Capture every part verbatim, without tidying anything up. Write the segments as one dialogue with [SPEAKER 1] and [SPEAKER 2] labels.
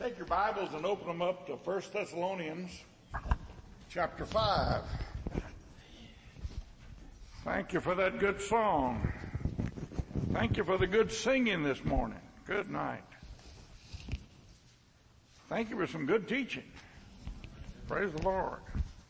[SPEAKER 1] Take your Bibles and open them up to First Thessalonians chapter five. Thank you for that good song. Thank you for the good singing this morning. Good night. Thank you for some good teaching. Praise the Lord.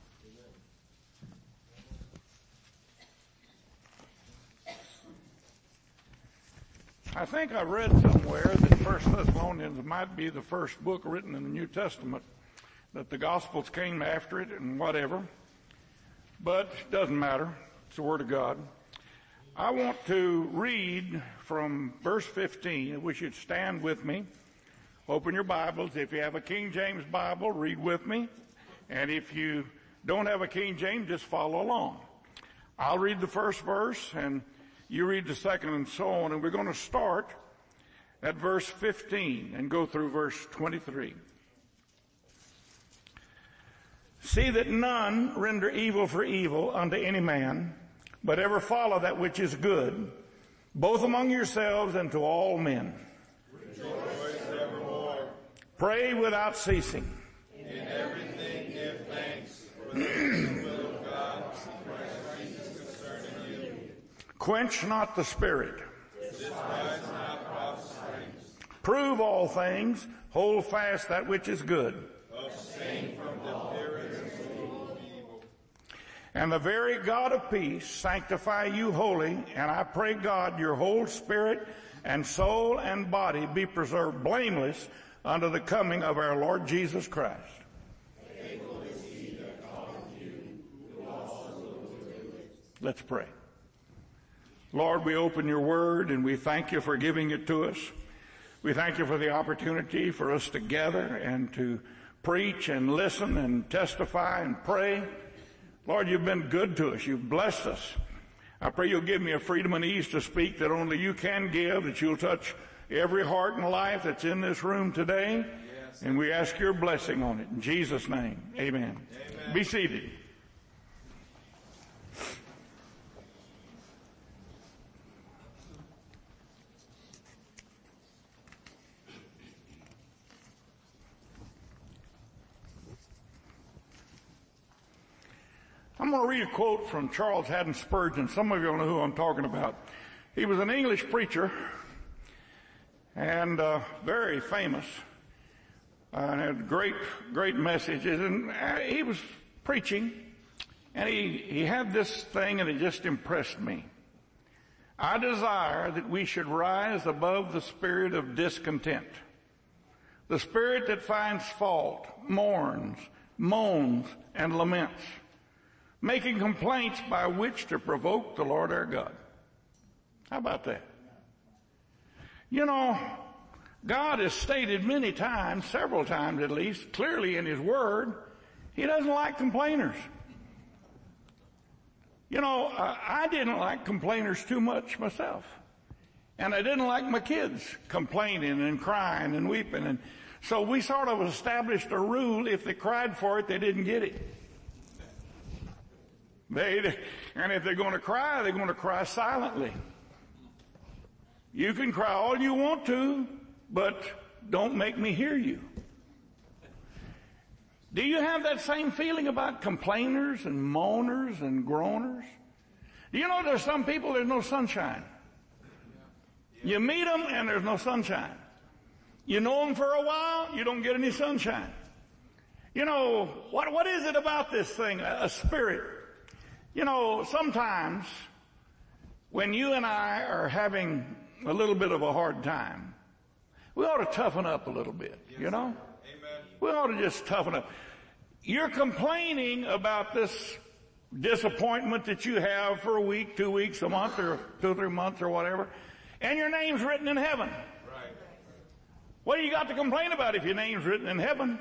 [SPEAKER 1] I think I read somewhere that First Thessalonians might be the first book written in the New Testament, that the Gospels came after it and whatever, but it doesn't matter. It's the Word of God. I want to read from verse fifteen. I wish you'd stand with me. Open your Bibles. If you have a King James Bible, read with me. And if you don't have a King James, just follow along. I'll read the first verse and you read the second and so on, and we're going to start at verse fifteen and go through verse twenty-three. See that none render evil for evil unto any man, but ever follow that which is good, both among yourselves and to all men.
[SPEAKER 2] Rejoice evermore.
[SPEAKER 1] Pray without ceasing.
[SPEAKER 2] In everything give thanks, for this is the will of God, Christ Jesus concerning you.
[SPEAKER 1] Quench not the spirit.
[SPEAKER 2] Despise not prophesying.
[SPEAKER 1] Prove all things. Hold fast that which is good.
[SPEAKER 2] Abstain from the appearance of evil.
[SPEAKER 1] And the very God of peace sanctify you wholly, and I pray God your whole spirit and soul and body be preserved blameless unto the coming of our Lord Jesus Christ. Let's pray. Lord, we open your word and we thank you for giving it to us. We thank you for the opportunity for us to gather and to preach and listen and testify and pray. Lord, you've been good to us. You've blessed us. I pray you'll give me a freedom and ease to speak that only you can give, that you'll touch every heart and life that's in this room today. Yes. And we ask your blessing on it. In Jesus' name, amen. Amen. Be seated. I'm going to read a quote from Charles Haddon Spurgeon. Some of you will know who I'm talking about. He was an English preacher and uh, very famous uh, and had great, great messages. And uh, he was preaching, and he, he had this thing, and it just impressed me. I desire that we should rise above the spirit of discontent, the spirit that finds fault, mourns, moans, and laments, making complaints by which to provoke the Lord our God. How about that? You know, God has stated many times, several times at least, clearly in his word, he doesn't like complainers. You know, uh, I didn't like complainers too much myself. And I didn't like my kids complaining and crying and weeping. And so we sort of established a rule: if they cried for it, they didn't get it. They, and if they're going to cry, they're going to cry silently. You can cry all you want to, but don't make me hear you. Do you have that same feeling about complainers and moaners and groaners? Do you know there's some people there's no sunshine? You meet them and there's no sunshine. You know them for a while, you don't get any sunshine. You know, what what is it about this thing, a, a spirit? You know, sometimes when you and I are having a little bit of a hard time, we ought to toughen up a little bit, yes, you know? Amen. We ought to just toughen up. You're complaining about this disappointment that you have for a week, two weeks, a month, or two or three months or whatever, and your name's written in heaven. Right. What do you got to complain about if your name's written in heaven?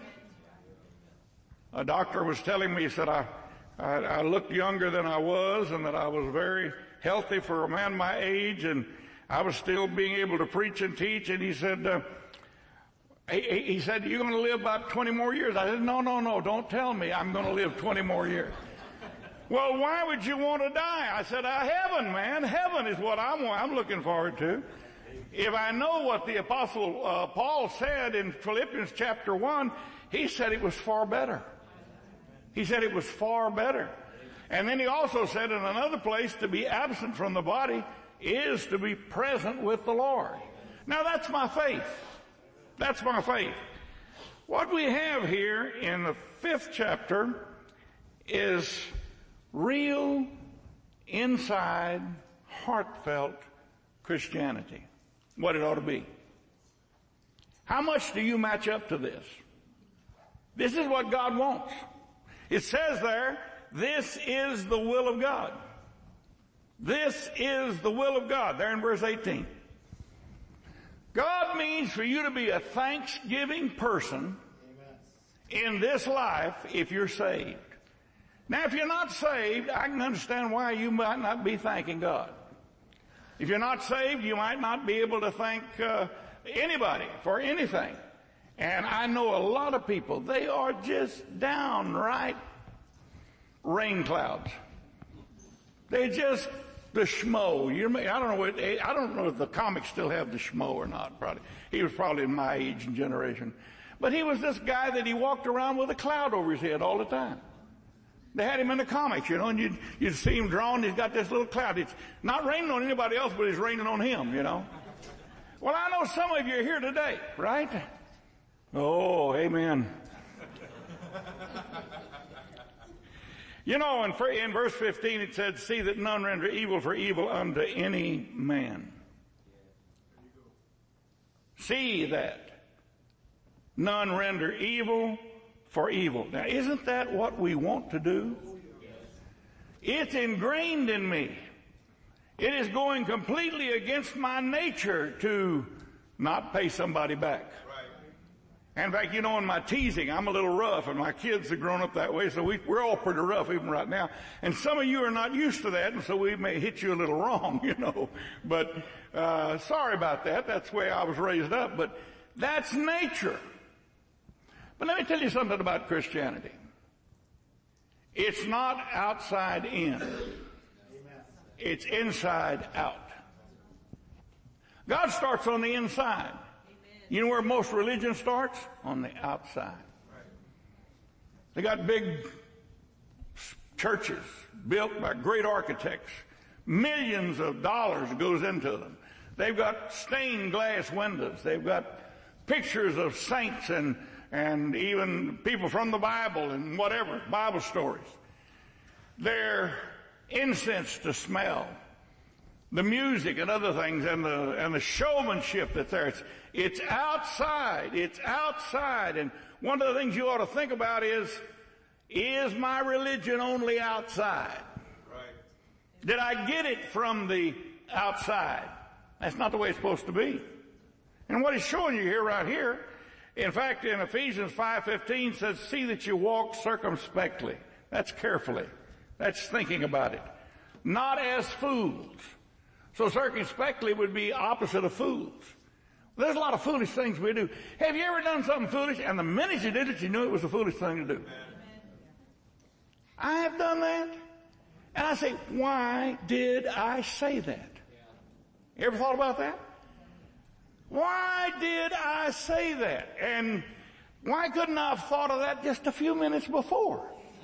[SPEAKER 1] A doctor was telling me, he said, I I, I looked younger than I was, and that I was very healthy for a man my age, and I was still being able to preach and teach. And he said, uh, he, he said, you're going to live about twenty more years. I said, no, no, no, don't tell me I'm going to live twenty more years. Well, why would you want to die? I said, uh, heaven, man. Heaven is what I'm, I'm looking forward to. If I know what the apostle uh, Paul said in Philippians chapter one, he said it was far better. He said it was far better. And then he also said in another place, to be absent from the body is to be present with the Lord. Now that's my faith. That's my faith. What we have here in the fifth chapter is real, inside, heartfelt Christianity. What it ought to be. How much do you match up to this? This is what God wants. It says there, this is the will of God. This is the will of God, there in verse eighteen. God means for you to be a thanksgiving person in this life if you're saved. Now, if you're not saved, I can understand why you might not be thanking God. If you're not saved, you might not be able to thank uh, anybody for anything. And I know a lot of people, they are just downright rain clouds. They just the schmo. You may, I don't know what I don't know if the comics still have the schmo or not. Probably he was probably in my age and generation, but he was this guy that he walked around with a cloud over his head all the time. They had him in the comics, you know, and you'd, you'd see him drawn. He's got this little cloud. It's not raining on anybody else, but it's raining on him, you know. Well, I know some of you are here today, right? Oh, amen. You know, in, in verse fifteen it said, see that none render evil for evil unto any man. See that none render evil for evil. Now, isn't that what we want to do? It's ingrained in me. It is going completely against my nature to not pay somebody back. In fact, you know, in my teasing, I'm a little rough, and my kids have grown up that way, so we, we're all pretty rough even right now. And some of you are not used to that, and so we may hit you a little wrong, you know. But uh sorry about that. That's the way I was raised up. But that's nature. But let me tell you something about Christianity. It's not outside in. It's inside out. God starts on the inside. You know where most religion starts? On the outside. They got big churches built by great architects. Millions of dollars goes into them. They've got stained glass windows. They've got pictures of saints and, and even people from the Bible and whatever, Bible stories. They're incense to smell. The music and other things and the, and the showmanship that's there. It's, it's outside. It's outside. And one of the things you ought to think about is, is my religion only outside? Right. Did I get it from the outside? That's not the way it's supposed to be. And what he's showing you here, right here, in fact, in Ephesians five fifteen says, see that you walk circumspectly. That's carefully. That's thinking about it. Not as fools. So circumspectly would be opposite of fools. There's a lot of foolish things we do. Have you ever done something foolish, and the minute you did it, you knew it was a foolish thing to do? I have done that. And I say, why did I say that? You ever thought about that? Why did I say that? And why couldn't I have thought of that just a few minutes before?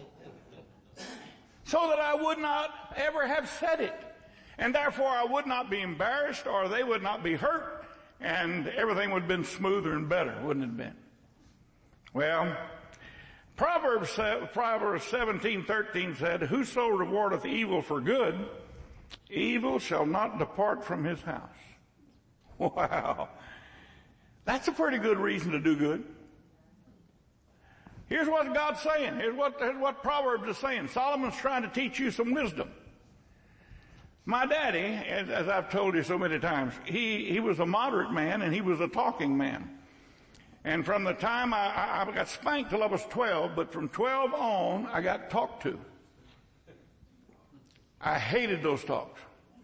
[SPEAKER 1] So that I would not ever have said it. And therefore I would not be embarrassed, or they would not be hurt, and everything would have been smoother and better, wouldn't it have been? Well, Proverbs, Proverbs seventeen thirteen said, whoso rewardeth evil for good, evil shall not depart from his house. Wow. That's a pretty good reason to do good. Here's what God's saying. Here's what, here's what Proverbs is saying. Solomon's trying to teach you some wisdom. My daddy, as, as I've told you so many times, he, he was a moderate man and he was a talking man. And from the time I, I, I got spanked till I was twelve, but from twelve on, I got talked to. I hated those talks.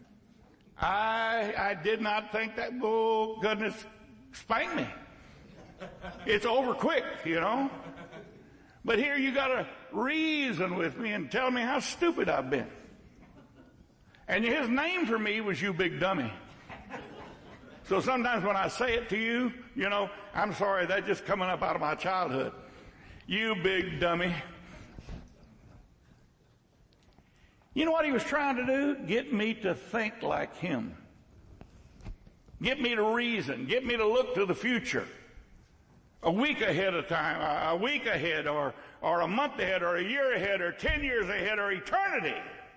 [SPEAKER 1] I, I did not think that, oh goodness, spank me. It's over quick, you know. But here you gotta reason with me and tell me how stupid I've been. And his name for me was you big dummy. So sometimes when I say it to you, you know, I'm sorry, that's just coming up out of my childhood. You big dummy. You know what he was trying to do? Get me to think like him. Get me to reason. Get me to look to the future. A week ahead of time, a week ahead, or, or a month ahead, or a year ahead, or ten years ahead, or eternity.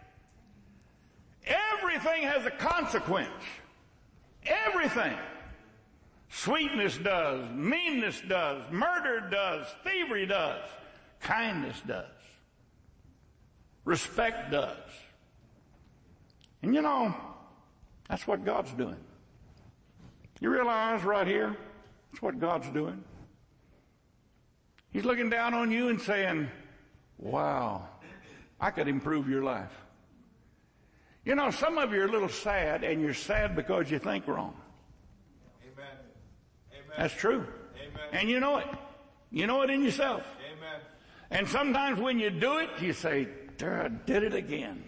[SPEAKER 1] Everything has a consequence. Everything. Sweetness does, meanness does, murder does, thievery does, kindness does, respect does. And you know, that's what God's doing. You realize right here, that's what God's doing. He's looking down on you and saying, wow, I could improve your life. You know, some of you are a little sad, and you're sad because you think wrong.
[SPEAKER 2] Amen. Amen.
[SPEAKER 1] That's true.
[SPEAKER 2] Amen.
[SPEAKER 1] And you know it. You know it in yourself.
[SPEAKER 2] Amen.
[SPEAKER 1] And sometimes when you do it, you say, there, I did it again.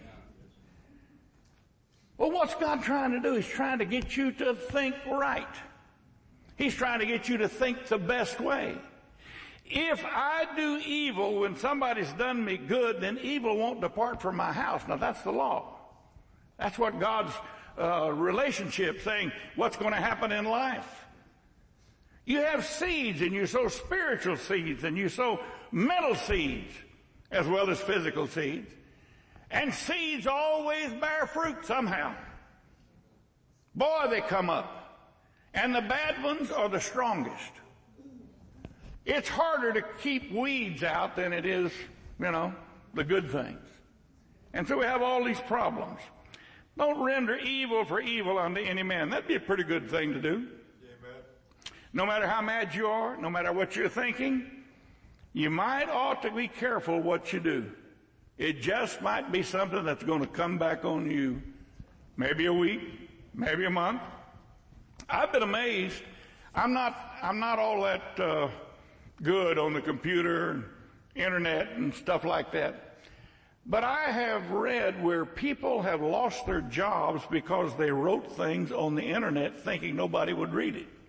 [SPEAKER 1] Well, what's God trying to do? He's trying to get you to think right. He's trying to get you to think the best way. If I do evil when somebody's done me good, then evil won't depart from my house. Now, that's the law. That's what God's uh, relationship saying, what's going to happen in life. You have seeds, and you sow spiritual seeds, and you sow mental seeds, as well as physical seeds. And seeds always bear fruit somehow. Boy, they come up. And the bad ones are the strongest. It's harder to keep weeds out than it is, you know, the good things. And so we have all these problems. Don't render evil for evil unto any man. That'd be a pretty good thing to do.
[SPEAKER 2] Amen.
[SPEAKER 1] No matter how mad you are, no matter what you're thinking, you might ought to be careful what you do. It just might be something that's going to come back on you. Maybe a week, maybe a month. I've been amazed. I'm not, I'm not all that uh, good on the computer and internet and stuff like that. But I have read where people have lost their jobs because they wrote things on the internet thinking nobody would read it.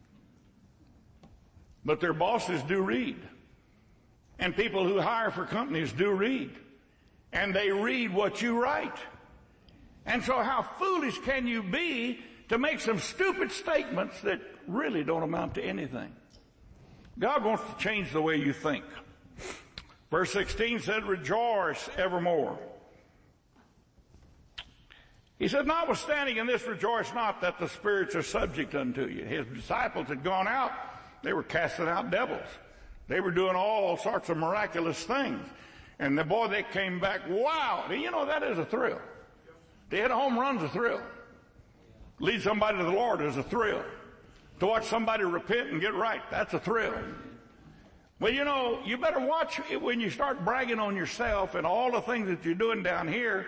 [SPEAKER 1] But their bosses do read. And people who hire for companies do read. And they read what you write. And so how foolish can you be to make some stupid statements that really don't amount to anything? God wants to change the way you think. Verse sixteen said, rejoice evermore. He said, notwithstanding in this rejoice not that the spirits are subject unto you. His disciples had gone out. They were casting out devils. They were doing all sorts of miraculous things. And the boy, they came back, wow. You know, that is a thrill. To hit a home run's a thrill. Lead somebody to the Lord is a thrill. To watch somebody repent and get right, that's a thrill. Well, you know, you better watch it when you start bragging on yourself and all the things that you're doing down here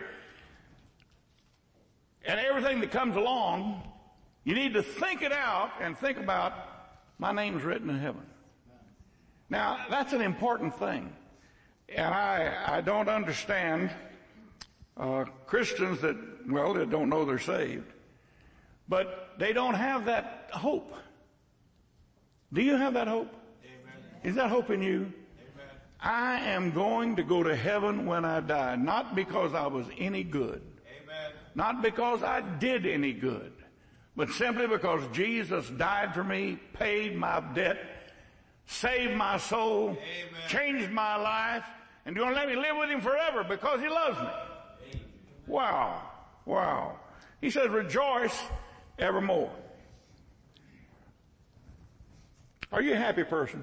[SPEAKER 1] and everything that comes along. You need to think it out and think about, my name's written in heaven. Now, that's an important thing. And I, I don't understand uh, Christians that, well, they don't know they're saved. But they don't have that hope. Do you have that hope? Is that hope in you? Amen. I am going to go to heaven when I die, not because I was any good, Amen. Not because I did any good, but simply because Jesus died for me, paid my debt, saved my soul, Amen. Changed my life, and going to let me live with him forever because he loves me. Amen. Wow. Wow. He says, rejoice evermore. Are you a happy person?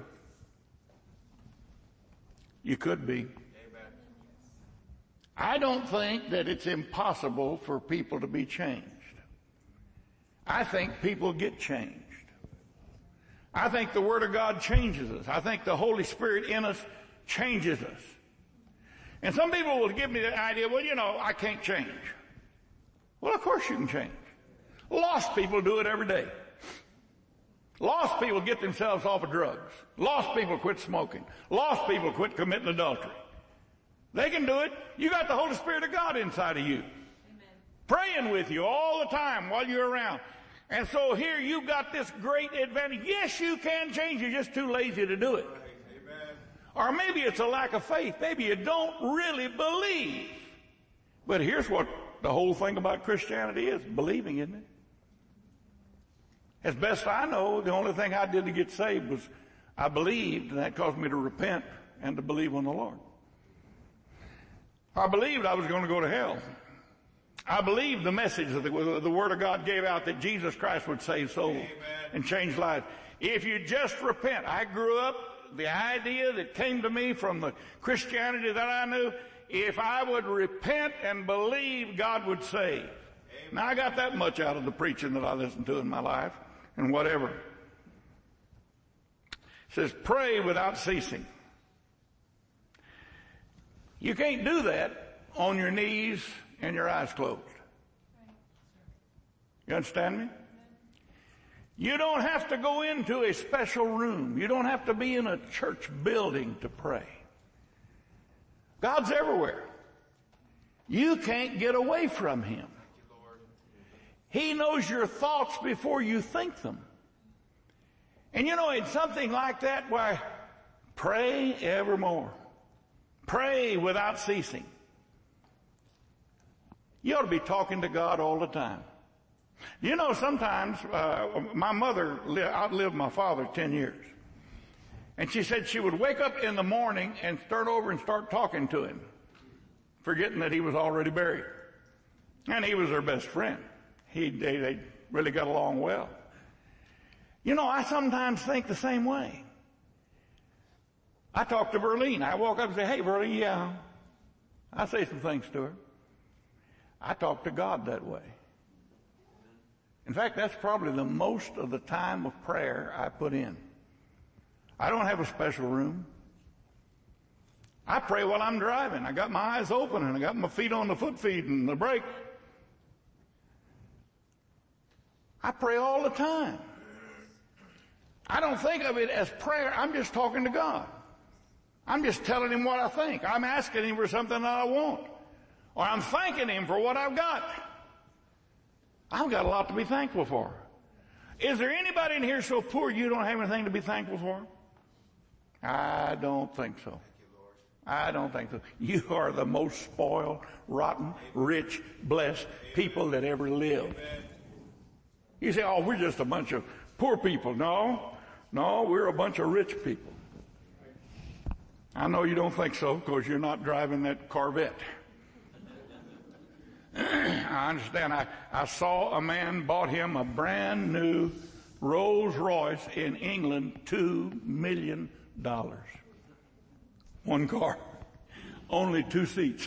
[SPEAKER 1] You could be. Amen. I don't think that it's impossible for people to be changed. I think people get changed. I think the Word of God changes us. I think the Holy Spirit in us changes us. And some people will give me the idea, well, you know, I can't change. Well, of course you can change. Lost people do it every day. Lost people get themselves off of drugs. Lost people quit smoking. Lost people quit committing adultery. They can do it. You got the Holy Spirit of God inside of you. Amen. Praying with you all the time while you're around. And so here you've got this great advantage. Yes, you can change. You're just too lazy to do it.
[SPEAKER 2] Amen.
[SPEAKER 1] Or maybe it's a lack of faith. Maybe you don't really believe. But here's what the whole thing about Christianity is. Believing, isn't it? As best I know, the only thing I did to get saved was I believed, and that caused me to repent and to believe on the Lord. I believed I was going to go to hell. I believed the message that the, the Word of God gave out that Jesus Christ would save souls
[SPEAKER 2] Amen.
[SPEAKER 1] and change lives. If you just repent, I grew up, the idea that came to me from the Christianity that I knew, if I would repent and believe, God would save. Amen. Now I got that much out of the preaching that I listened to in my life and whatever. It says, pray without ceasing. You can't do that on your knees and your eyes closed. You understand me? You don't have to go into a special room. You don't have to be in a church building to pray. God's everywhere. You can't get away from Him. He knows your thoughts before you think them. And you know, in something like that, why, pray evermore. Pray without ceasing. You ought to be talking to God all the time. You know, sometimes, uh, my mother li- outlived my father ten years. And she said she would wake up in the morning and start over and start talking to him, forgetting that he was already buried. And he was her best friend. He, they, they really got along well. You know, I sometimes think the same way. I talk to Verlene. I walk up and say, hey, Verlene, yeah. I say some things to her. I talk to God that way. In fact, that's probably the most of the time of prayer I put in. I don't have a special room. I pray while I'm driving. I got my eyes open and I got my feet on the foot feed and the brake. I pray all the time. I don't think of it as prayer. I'm just talking to God. I'm just telling Him what I think. I'm asking Him for something that I want. Or I'm thanking Him for what I've got. I've got a lot to be thankful for. Is there anybody in here so poor you don't have anything to be thankful for? I don't think so. I don't think so. You are the most spoiled, rotten, rich, blessed people that ever lived. You say, oh, we're just a bunch of poor people. No, no, we're a bunch of rich people. I know you don't think so because you're not driving that Corvette. I understand. I, I saw a man bought him a brand new Rolls Royce in England, two million dollars. One car. Only two seats.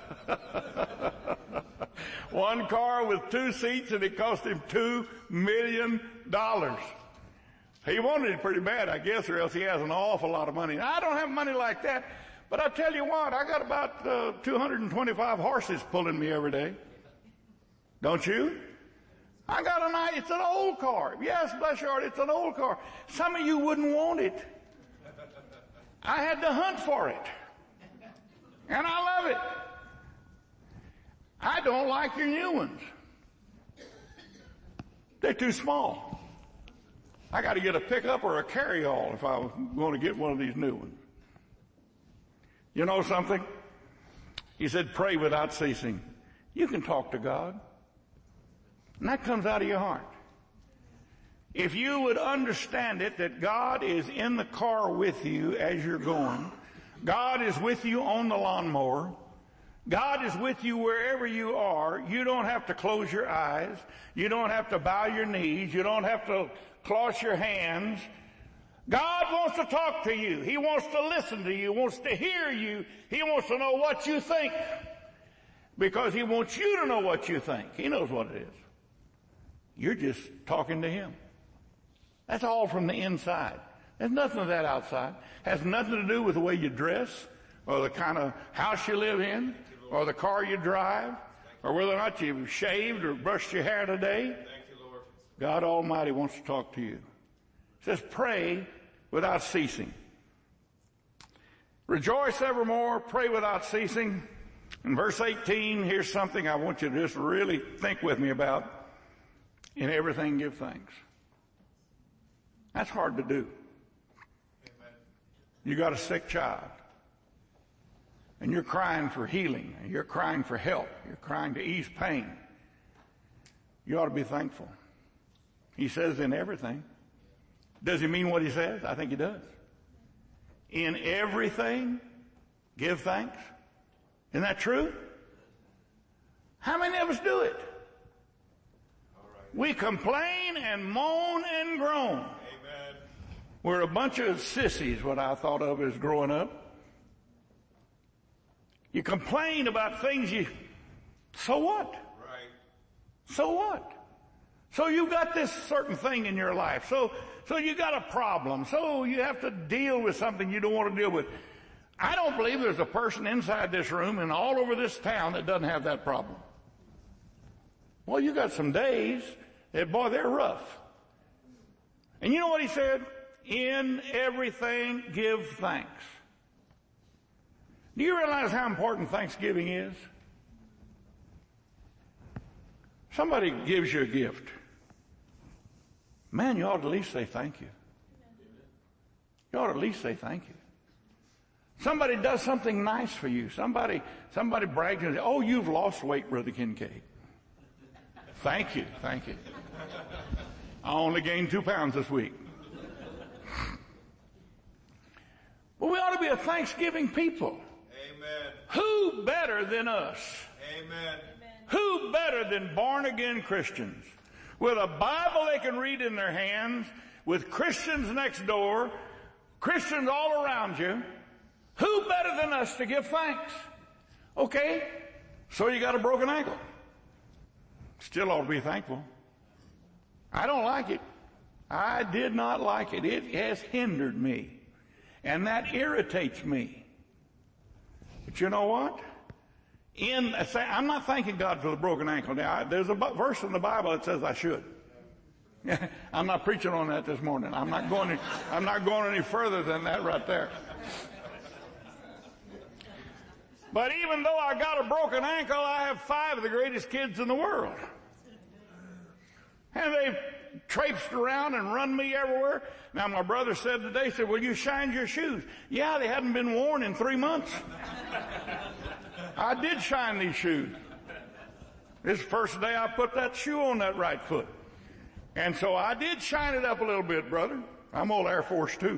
[SPEAKER 1] One car with two seats, and it cost him two million dollars. He wanted it pretty bad, I guess, or else he has an awful lot of money. I don't have money like that, but I tell you what, I got about uh, two hundred twenty-five horses pulling me every day. Don't you? I got a nice, it's an old car. Yes, bless your heart, it's an old car. Some of you wouldn't want it. I had to hunt for it. And I love it. I don't like your new ones. They're too small. I got to get a pickup or a carry-all if I was going to get one of these new ones. You know something? He said, pray without ceasing. You can talk to God. And that comes out of your heart. If you would understand it, that God is in the car with you as you're going. God is with you on the lawnmower. God is with you wherever you are. You don't have to close your eyes. You don't have to bow your knees. You don't have to cross your hands. God wants to talk to you. He wants to listen to you. He wants to hear you. He wants to know what you think. Because He wants you to know what you think. He knows what it is. You're just talking to Him. That's all from the inside. There's nothing of that outside. Has nothing to do with the way you dress, or the kind of house you live in, or the car you drive, or whether or not you've shaved or brushed your hair today.
[SPEAKER 2] Thank you, Lord.
[SPEAKER 1] God Almighty wants to talk to you. It says, pray without ceasing. Rejoice evermore, pray without ceasing. In verse eighteen, here's something I want you to just really think with me about. In everything give thanks. That's hard to do.
[SPEAKER 2] Amen.
[SPEAKER 1] You got a sick child, and you're crying for healing, and you're crying for help, you're crying to ease pain. You ought to be thankful. He says in everything. Does he mean what he says? I think he does. In everything, give thanks. Isn't that true? How many of us do it? We complain and moan and groan.
[SPEAKER 2] Amen.
[SPEAKER 1] We're a bunch of sissies, what I thought of as growing up. You complain about things you, so what?
[SPEAKER 2] Right.
[SPEAKER 1] So what? So you got this certain thing in your life. So, so you got a problem. So you have to deal with something you don't want to deal with. I don't believe there's a person inside this room and all over this town that doesn't have that problem. Well, you got some days that, boy, they're rough. And you know what he said? In everything, give thanks. Do you realize how important Thanksgiving is? Somebody gives you a gift. Man, you ought to at least say thank you. You ought to at least say thank you. Somebody does something nice for you. Somebody, somebody brags and says, oh, you've lost weight, Brother Kincaid. Thank you, thank you. I only gained two pounds this week. But we ought to be a Thanksgiving people.
[SPEAKER 2] Amen.
[SPEAKER 1] Who better than us?
[SPEAKER 2] Amen.
[SPEAKER 1] Who better than born-again Christians? With a Bible they can read in their hands, with Christians next door, Christians all around you. Who better than us to give thanks? Okay, so you got a broken ankle. Still ought to be thankful. I don't like it. I did not like it. It has hindered me. And that irritates me. But you know what? In I'm not thanking God for the broken ankle. Now, there's a verse in the Bible that says I should. I'm not preaching on that this morning. I'm not going to, I'm not going any further than that right there. But even though I got a broken ankle, I have five of the greatest kids in the world. And they've traipsed around and run me everywhere. Now, my brother said today, he said, well, you shined your shoes. Yeah, they hadn't been worn in three months. I did shine these shoes. This is the first day I put that shoe on that right foot. And so I did shine it up a little bit, brother. I'm old Air Force too.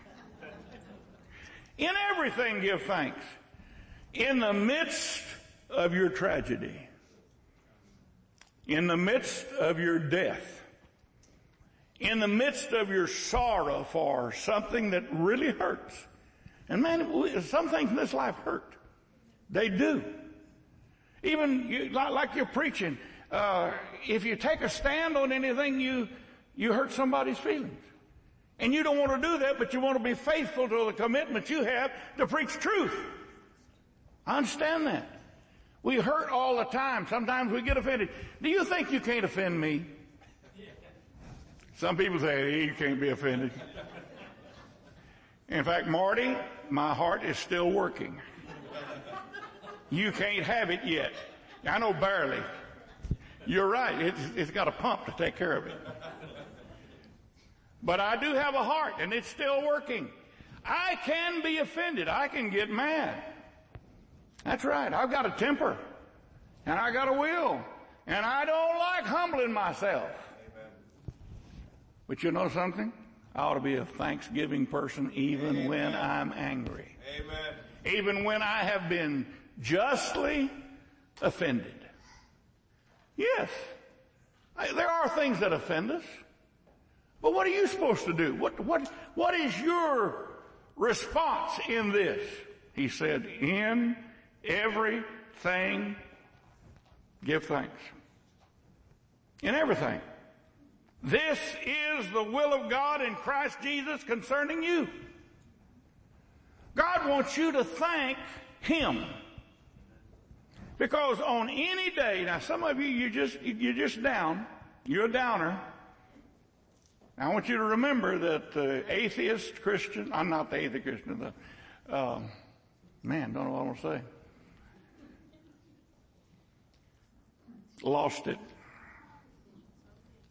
[SPEAKER 1] In everything, give thanks. In the midst of your tragedy, in the midst of your death, in the midst of your sorrow for something that really hurts. And man, some things in this life hurt. They do. Even you, like you're preaching, uh, if you take a stand on anything, you, you hurt somebody's feelings. And you don't want to do that, but you want to be faithful to the commitment you have to preach truth. I understand that. We hurt all the time. Sometimes we get offended. Do you think you can't offend me? Some people say, hey, you can't be offended. In fact, Marty, my heart is still working. You can't have it yet. I know barely. You're right. It's, it's got a pump to take care of it. But I do have a heart, and it's still working. I can be offended. I can get mad. That's right. I've got a temper, and I got a will, and I don't like humbling myself. Amen. But you know something? I ought to be a thanksgiving person even Amen. When I'm angry.
[SPEAKER 2] Amen.
[SPEAKER 1] Even when I have been justly offended. Yes, I, there are things that offend us. But what are you supposed to do? What, what, what is your response in this? He said, in everything, give thanks. In everything. This is the will of God in Christ Jesus concerning you. God wants you to thank Him. Because on any day, now some of you, you're just, you're just down. You're a downer. I want you to remember that the atheist Christian, I'm not the atheist Christian, the, um, man, don't know what I want to say. Lost it.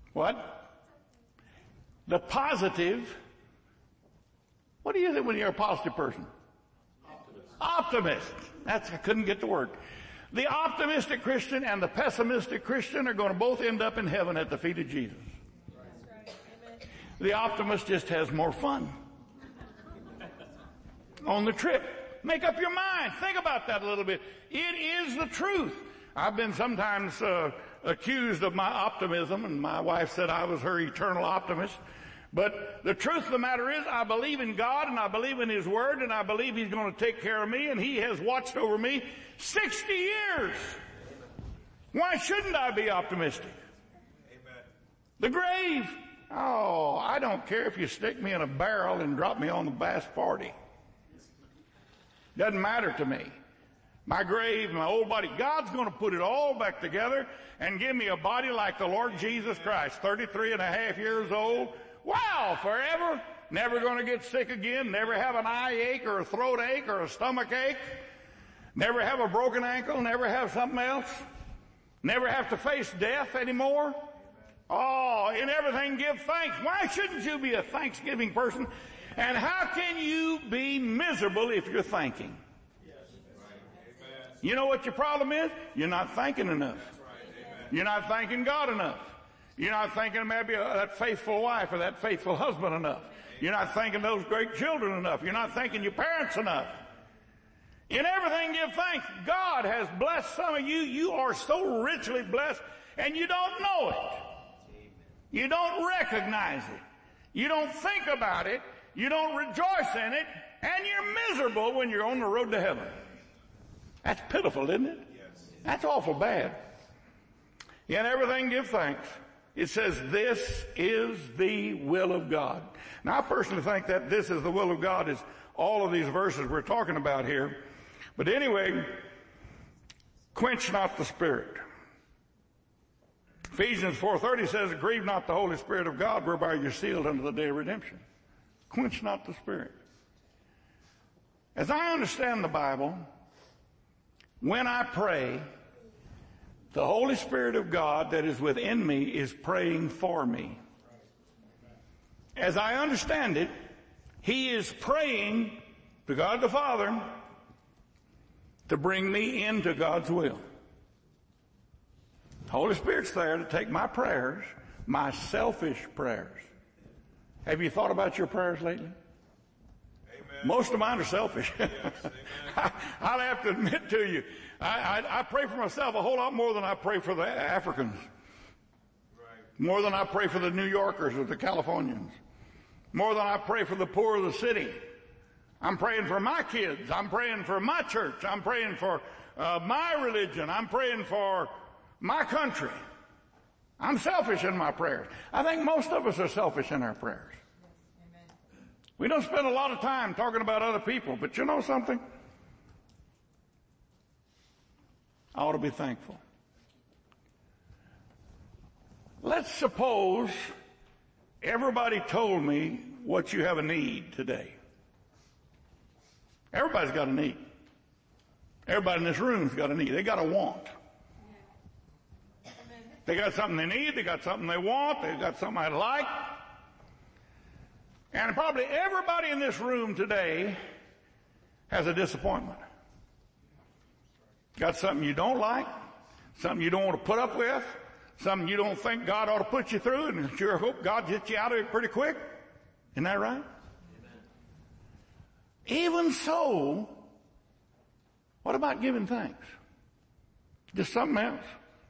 [SPEAKER 1] What? The positive. What do you think when you're a positive person?
[SPEAKER 2] Optimist.
[SPEAKER 1] Optimist. That's, I couldn't get the word. The optimistic Christian and the pessimistic Christian are going to both end up in heaven at the feet of Jesus.
[SPEAKER 3] That's right. Amen.
[SPEAKER 1] The optimist just has more fun on the trip. Make up your mind. Think about that a little bit. It is the truth. I've been sometimes uh, accused of my optimism, and my wife said I was her eternal optimist. But the truth of the matter is, I believe in God, and I believe in His Word, and I believe He's going to take care of me, and He has watched over me sixty years. Why shouldn't I be optimistic?
[SPEAKER 2] Amen.
[SPEAKER 1] The grave. Oh, I don't care if you stick me in a barrel and drop me on the Bass Party. Doesn't matter to me. My grave, my old body, God's going to put it all back together and give me a body like the Lord Jesus Christ, thirty-three and a half years old. Wow, forever. Never going to get sick again. Never have an eye ache or a throat ache or a stomach ache. Never have a broken ankle. Never have something else. Never have to face death anymore. Oh, in everything give thanks. Why shouldn't you be a thanksgiving person? And how can you be miserable if you're thanking? You know what your problem is? You're not thanking enough. You're not thanking God enough. You're not thanking maybe uh, that faithful wife or that faithful husband enough. You're not thanking those great children enough. You're not thanking your parents enough. In everything give thanks. God has blessed some of you. You are so richly blessed and you don't know it. You don't recognize it. You don't think about it. You don't rejoice in it. And you're miserable when you're on the road to heaven. That's pitiful, isn't it?
[SPEAKER 2] Yes.
[SPEAKER 1] That's awful bad. In everything give thanks. It says this is the will of God. Now I personally think that this is the will of God is all of these verses we're talking about here. But anyway, quench not the Spirit. Ephesians four thirty says, grieve not the Holy Spirit of God, whereby you're sealed unto the day of redemption. Quench not the Spirit. As I understand the Bible, when I pray, the Holy Spirit of God that is within me is praying for me. As I understand it, He is praying to God the Father to bring me into God's will. The Holy Spirit's there to take my prayers, my selfish prayers. Have you thought about your prayers lately?
[SPEAKER 2] Amen.
[SPEAKER 1] Most of mine are selfish.
[SPEAKER 2] Yes, amen.
[SPEAKER 1] I, I'll have to admit to you, I, I, I pray for myself a whole lot more than I pray for the Africans.
[SPEAKER 2] Right.
[SPEAKER 1] More than I pray for the New Yorkers or the Californians. More than I pray for the poor of the city. I'm praying for my kids. I'm praying for my church. I'm praying for uh, my religion. I'm praying for my country. I'm selfish in my prayers. I think most of us are selfish in our prayers.
[SPEAKER 3] Amen.
[SPEAKER 1] We don't spend a lot of time talking about other people, but you know something? I ought to be thankful. Let's suppose everybody told me what you have a need today. Everybody's got a need. Everybody in this room's got a need. They got a want. They got something they need. They got something they want. They got something I'd like. And probably everybody in this room today has a disappointment. Got something you don't like, something you don't want to put up with, something you don't think God ought to put you through, and sure hope God gets you out of it pretty quick. Isn't that right? Amen. Even so, what about giving thanks? Just something else.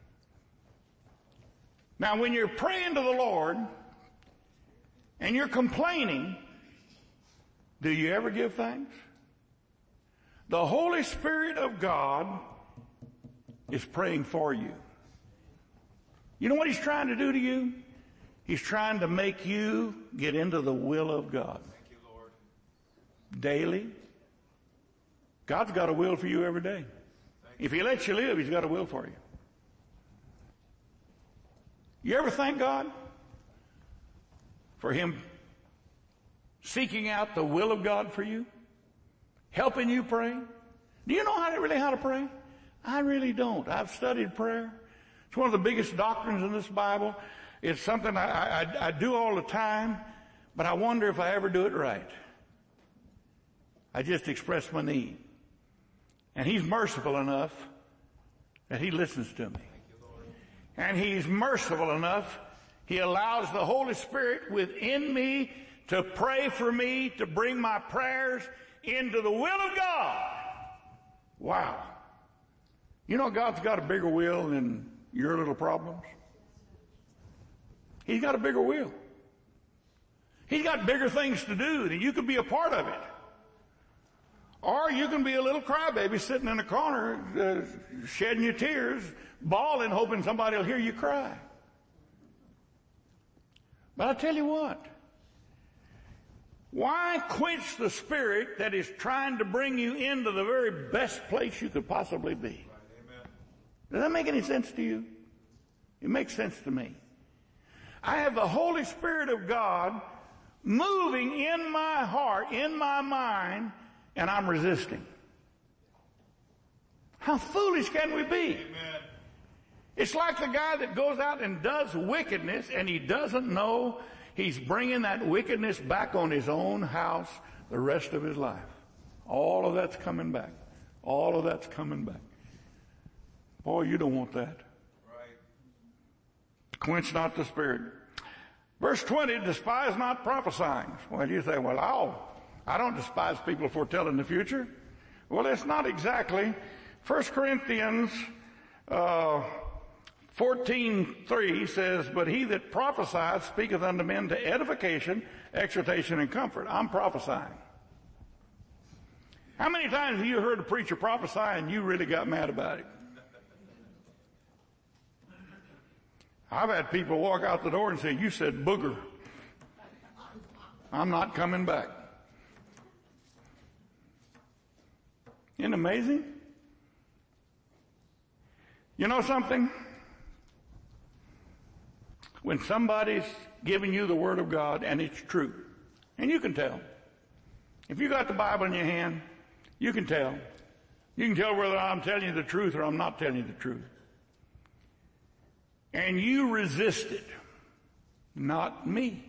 [SPEAKER 1] Now, when you're praying to the Lord and you're complaining, do you ever give thanks? The Holy Spirit of God is praying for you. You know what He's trying to do to you? He's trying to make you get into the will of God.
[SPEAKER 2] Thank you, Lord.
[SPEAKER 1] Daily. God's got a will for you every day. If He lets you live, He's got a will for you. You ever thank God for Him seeking out the will of God for you? Helping you pray? Do you know how to really how to pray? I really don't. I've studied prayer. It's one of the biggest doctrines in this Bible. It's something I, I, I do all the time, but I wonder if I ever do it right. I just express my need. And He's merciful enough that He listens to me. And He's merciful enough, He allows the Holy Spirit within me to pray for me, to bring my prayers into the will of God. Wow. You know God's got a bigger will than your little problems. He's got a bigger will. He's got bigger things to do, and you can be a part of it. Or you can be a little crybaby sitting in a corner, uh, shedding your tears, bawling, hoping somebody will hear you cry. But I tell you what, why quench the spirit that is trying to bring you into the very best place you could possibly be? Does that make any sense to you? It makes sense to me. I have the Holy Spirit of God moving in my heart, in my mind, and I'm resisting. How foolish can we be?
[SPEAKER 2] Amen.
[SPEAKER 1] It's like the guy that goes out and does wickedness and he doesn't know he's bringing that wickedness back on his own house the rest of his life. All of that's coming back. All of that's coming back. Boy, you don't want that.
[SPEAKER 2] Right.
[SPEAKER 1] Quench not the spirit. Verse twenty, despise not prophesying. Well, you say, well, I'll, I don't despise people foretelling the future. Well, it's not exactly. First Corinthians uh, fourteen three says, but he that prophesieth speaketh unto men to edification, exhortation, and comfort. I'm prophesying. How many times have you heard a preacher prophesy and you really got mad about it? I've had people walk out the door and say, you said booger. I'm not coming back. Isn't it amazing? You know something? When somebody's giving you the Word of God and it's true, and you can tell. If you got the Bible in your hand, you can tell. You can tell whether I'm telling you the truth or I'm not telling you the truth. And you resist it, not me.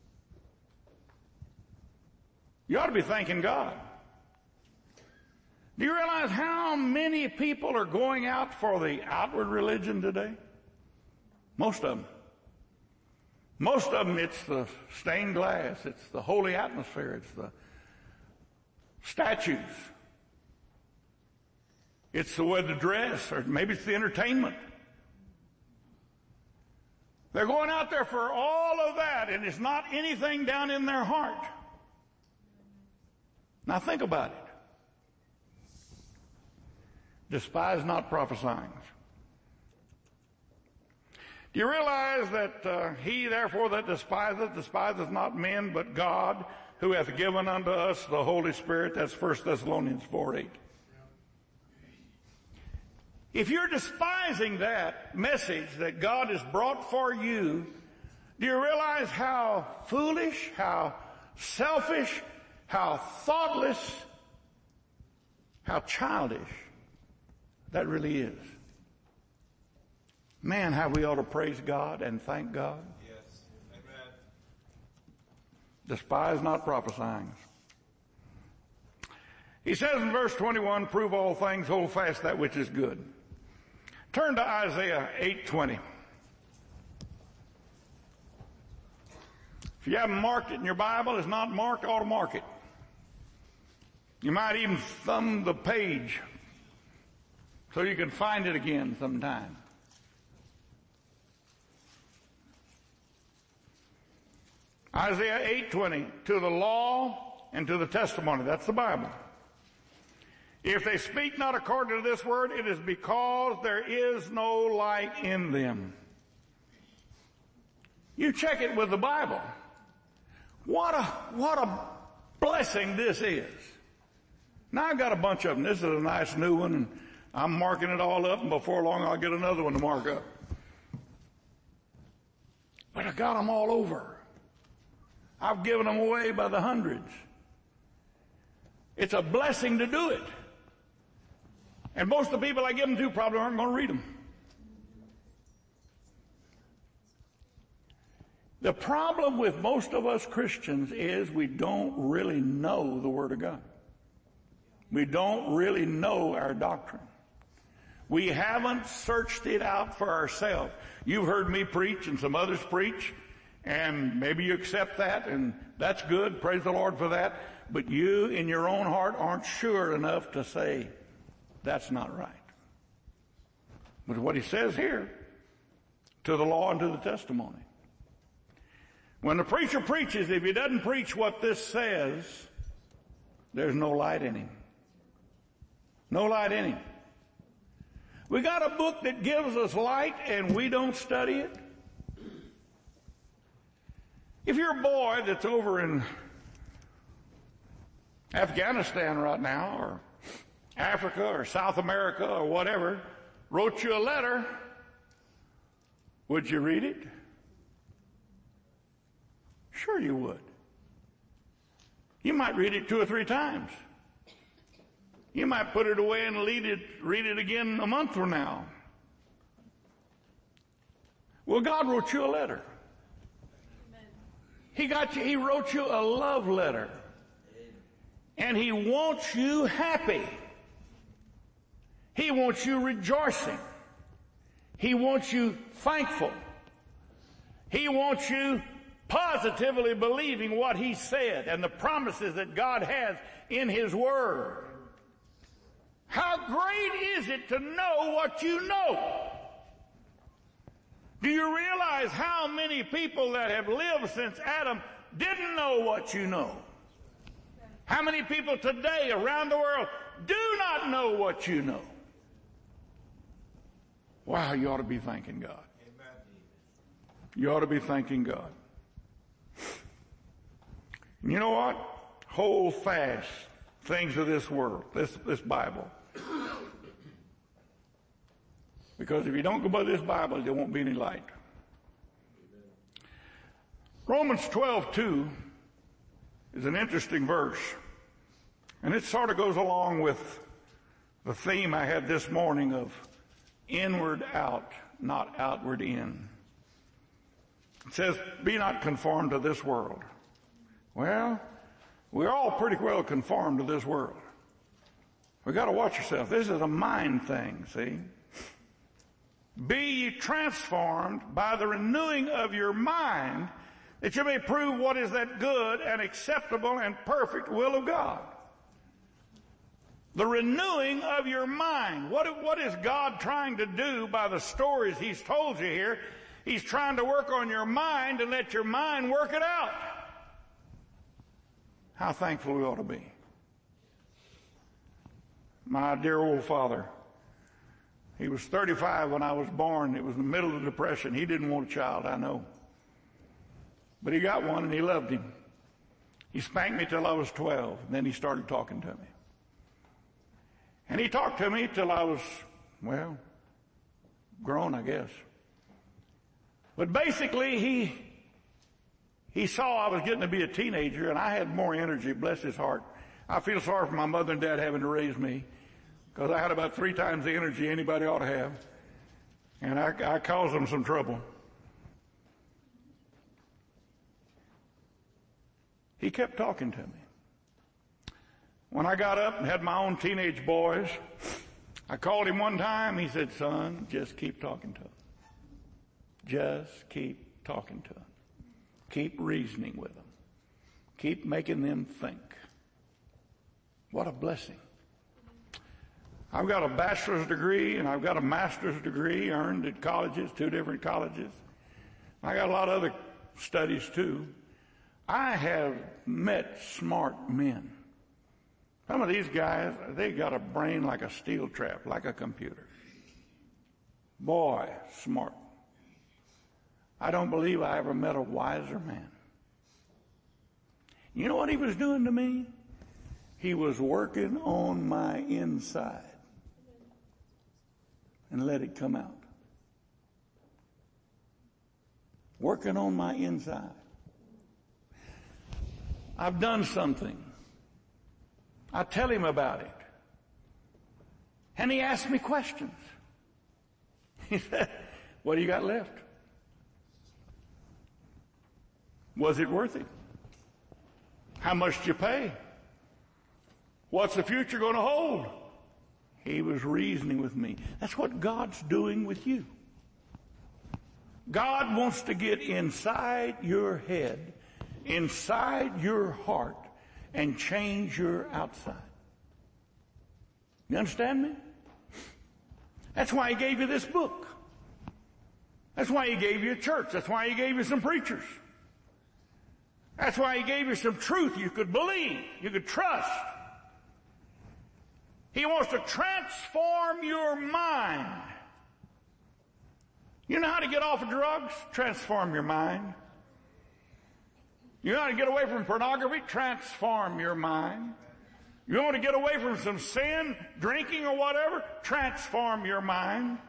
[SPEAKER 1] You ought to be thanking God. Do you realize how many people are going out for the outward religion today? Most of them. Most of them, it's the stained glass, it's the holy atmosphere, it's the statues. It's the way the dress, or maybe it's the entertainment. They're going out there for all of that, and it's not anything down in their heart. Now think about it. Despise not prophesying. Do you realize that uh, he therefore that despiseth, despiseth not men, but God, who hath given unto us the Holy Spirit? That's First Thessalonians four eight. If you're despising that message that God has brought for you, do you realize how foolish, how selfish, how thoughtless, how childish that really is? Man, how we ought to praise God and thank God.
[SPEAKER 2] Yes. Amen.
[SPEAKER 1] Despise not prophesying. He says in verse twenty-one, prove all things, hold fast that which is good. Turn to Isaiah eight twenty. If you haven't marked it in your Bible, it's not marked, ought to mark it. You might even thumb the page so you can find it again sometime. Isaiah eight twenty, to the law and to the testimony. That's the Bible. If they speak not according to this word, it is because there is no light in them. You check it with the Bible. What a, what a blessing this is. Now I've got a bunch of them. This is a nice new one, and I'm marking it all up, and before long I'll get another one to mark up. But I got them all over. I've given them away by the hundreds. It's a blessing to do it. And most of the people I give them to probably aren't going to read them. The problem with most of us Christians is we don't really know the Word of God. We don't really know our doctrine. We haven't searched it out for ourselves. You've heard me preach and some others preach, and maybe you accept that, and that's good. Praise the Lord for that. But you, in your own heart, aren't sure enough to say, that's not right. But what he says here, to the law and to the testimony. When the preacher preaches, if he doesn't preach what this says, there's no light in him. No light in him. We got a book that gives us light and we don't study it. If your boy that's over in Afghanistan right now, or Africa, or South America, or whatever, wrote you a letter, would you read it? Sure you would. You might read it two or three times. You might put it away and read it, read it again a month from now. Well, God wrote you a letter.
[SPEAKER 3] Amen.
[SPEAKER 1] He got you, He wrote you a love letter. And He wants you happy. He wants you rejoicing. He wants you thankful. He wants you positively believing what He said and the promises that God has in His Word. How great is it to know what you know? Do you realize how many people that have lived since Adam didn't know what you know? How many people today around the world do not know what you know? Wow, you ought to be thanking God. You ought to be thanking God. You know what? Hold fast things of this world, this, this Bible. Because if you don't go by this Bible, there won't be any light. Romans twelve two is an interesting verse. And it sort of goes along with the theme I had this morning of inward out, not outward in. It says, be not conformed to this world. Well, we're all pretty well conformed to this world. We've got to watch yourself. This is a mind thing, see? Be ye transformed by the renewing of your mind, that you may prove what is that good and acceptable and perfect will of God. The renewing of your mind. What, what is God trying to do by the stories He's told you here? He's trying to work on your mind and let your mind work it out. How thankful we ought to be. My dear old father, he was thirty-five when I was born. It was in the middle of the Depression. He didn't want a child, I know. But he got one and he loved him. He spanked me till I was twelve, and then he started talking to me. And he talked to me till I was, well, grown, I guess. But basically, he he saw I was getting to be a teenager, and I had more energy, bless his heart. I feel sorry for my mother and dad having to raise me, because I had about three times the energy anybody ought to have, and I, I caused them some trouble. He kept talking to me. When I got up and had my own teenage boys, I called him one time. He said, son, just keep talking to them. Just keep talking to them. Keep reasoning with them. Keep making them think. What a blessing. I've got a bachelor's degree and I've got a master's degree earned at colleges, two different colleges. I got a lot of other studies too. I have met smart men. Some of these guys, they got a brain like a steel trap, like a computer. Boy, smart. I don't believe I ever met a wiser man. You know what he was doing to me? He was working on my inside and let it come out. Working on my inside. I've done something. I tell him about it. And he asks me questions. He said, what do you got left? Was it worth it? How much did you pay? What's the future going to hold? He was reasoning with me. That's what God's doing with you. God wants to get inside your head, inside your heart, and change your outside. You understand me? That's why He gave you this book. That's why He gave you a church. That's why He gave you some preachers. That's why He gave you some truth you could believe, you could trust. He wants to transform your mind. You know how to get off of drugs? Transform your mind. You know how to get away from pornography? Transform your mind. You want to get away from some sin, drinking or whatever? Transform your mind.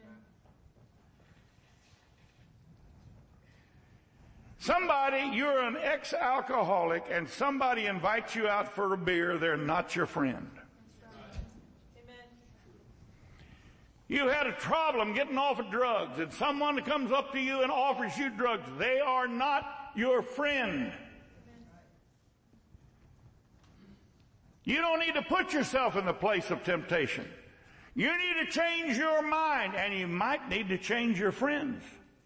[SPEAKER 1] Somebody, you're an ex-alcoholic and somebody invites you out for a beer, they're not your friend. You had a problem getting off of drugs, and someone comes up to you and offers you drugs. They are not your friend. You don't need to put yourself in the place of temptation. You need to change your mind, and you might need to change your friends.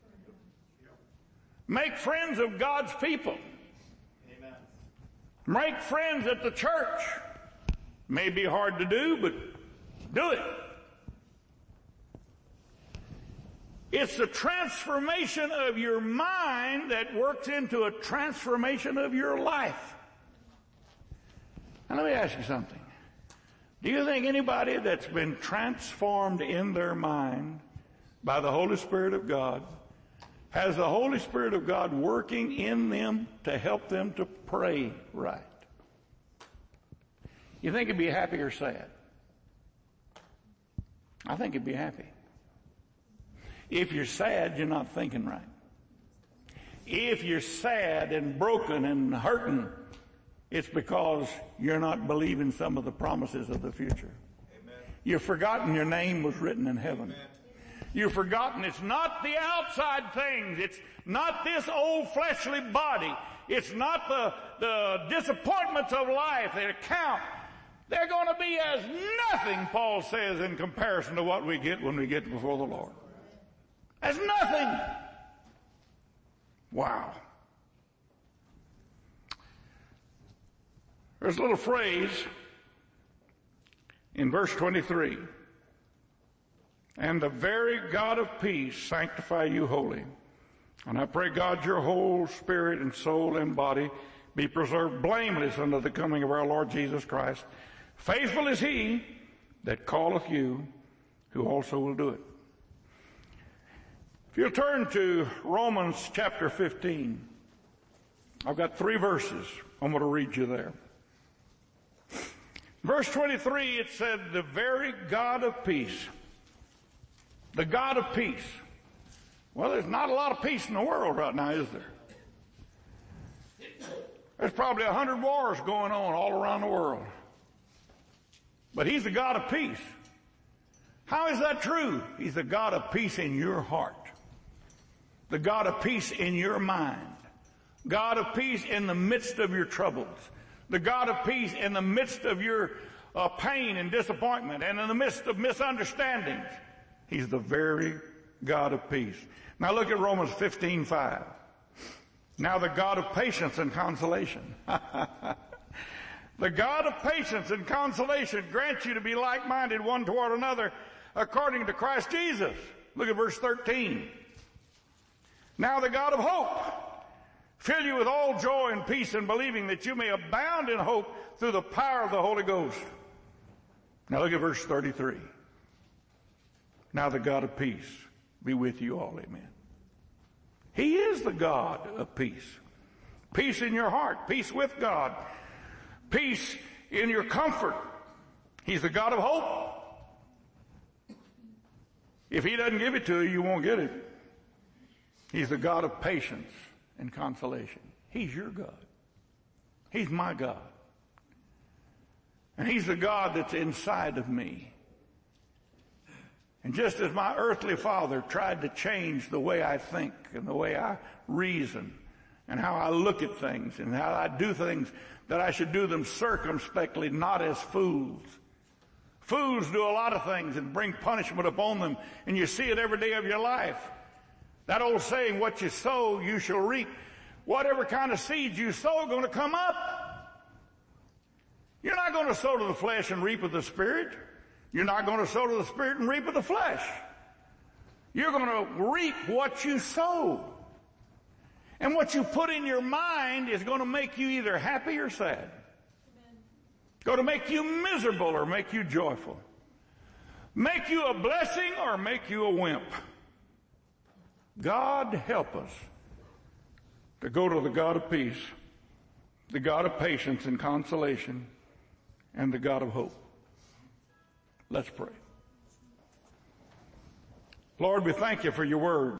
[SPEAKER 1] Make friends of God's people. Amen. Make friends at the church. May be hard to do, but do it. It's the transformation of your mind that works into a transformation of your life. Now let me ask you something. Do you think anybody that's been transformed in their mind by the Holy Spirit of God has the Holy Spirit of God working in them to help them to pray right? You think it'd be happy or sad? I think it'd be happy. If you're sad, you're not thinking right. If you're sad and broken and hurting, it's because you're not believing some of the promises of the future. Amen. You've forgotten your name was written in heaven. Amen. You've forgotten it's not the outside things. It's not this old fleshly body. It's not the, the disappointments of life that count. They're going to be as nothing, Paul says, in comparison to what we get when we get before the Lord. As nothing. Wow. There's a little phrase in verse twenty-three. And the very God of peace sanctify you wholly. And I pray, God, your whole spirit and soul and body be preserved blameless unto the coming of our Lord Jesus Christ. Faithful is He that calleth you, who also will do it. If you'll turn to Romans chapter fifteen, I've got three verses. I'm going to read you there. Verse twenty-three, it said, the very God of peace. The God of peace. Well, there's not a lot of peace in the world right now, is there? There's probably a hundred wars going on all around the world. But He's the God of peace. How is that true? He's the God of peace in your heart. The God of peace in your mind. God of peace in the midst of your troubles. The God of peace in the midst of your uh, pain and disappointment and in the midst of misunderstandings. He's the very God of peace. Now look at Romans fifteen five. Now the God of patience and consolation. The God of patience and consolation grants you to be like-minded one toward another according to Christ Jesus. Look at verse thirteen. Now the God of hope fill you with all joy and peace in believing that you may abound in hope through the power of the Holy Ghost. Now look at verse thirty-three. Now the God of peace be with you all. Amen. He is the God of peace. Peace in your heart. Peace with God. Peace in your comfort. He's the God of hope. If He doesn't give it to you, you won't get it. He's the God of patience and consolation. He's your God. He's my God. And He's the God that's inside of me. And just as my earthly father tried to change the way I think and the way I reason and how I look at things and how I do things, that I should do them circumspectly, not as fools. Fools do a lot of things and bring punishment upon them, and you see it every day of your life. That old saying, what you sow, you shall reap. Whatever kind of seeds you sow are going to come up. You're not going to sow to the flesh and reap of the Spirit. You're not going to sow to the Spirit and reap of the flesh. You're going to reap what you sow. And what you put in your mind is going to make you either happy or sad. Amen. Going to make you miserable or make you joyful. Make you a blessing or make you a wimp. God help us to go to the God of peace, the God of patience and consolation, and the God of hope. Let's pray. Lord, we thank you for your word.